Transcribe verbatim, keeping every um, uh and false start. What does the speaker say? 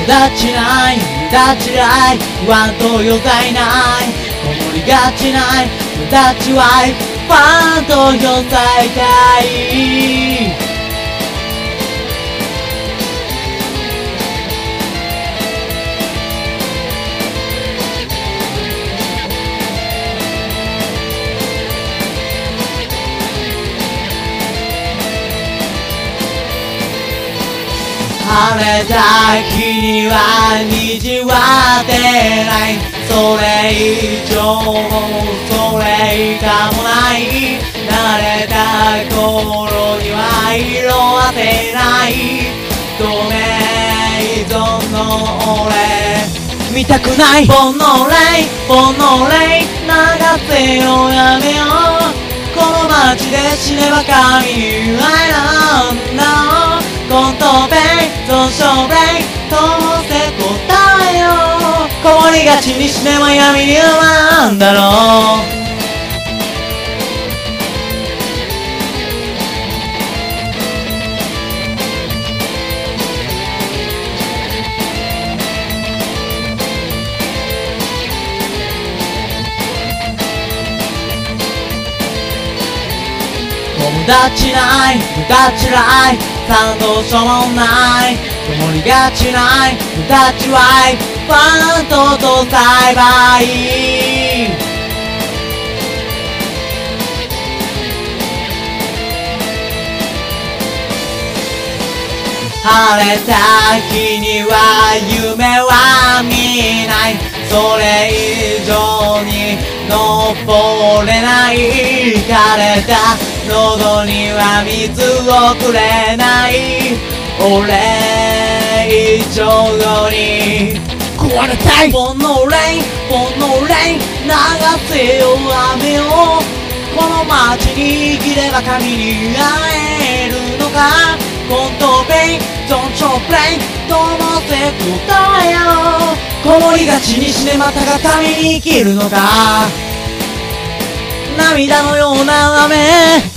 達ない無駄地雷不安と余罪ないこもりがちない無駄地ワイ不安と余罪たい晴れた日には虹は出ないそれ以上もそれ以下もない慣れた頃には色あせないドメイゾンの俺見たくないボノレイボノレイ流せよやめようこの街で死ねば神に会えなんだコントベイゾンショーブレイどうせ答えよこもりがちに死ねば闇に埋まんだろう友達ない無駄地雷賛同書もないこもりがちない無駄地ワイファントと栽培晴れた日には夢は見ないそれ以上に登れない枯れた喉には水をくれない俺以上に壊れたいボノレイボノレイ流せよ雨をこの街に生きれば神に会えるのかコントベイゾンチョプレイどのせ答えよこもりがちに死ねまたが神に生きるのか涙のような雨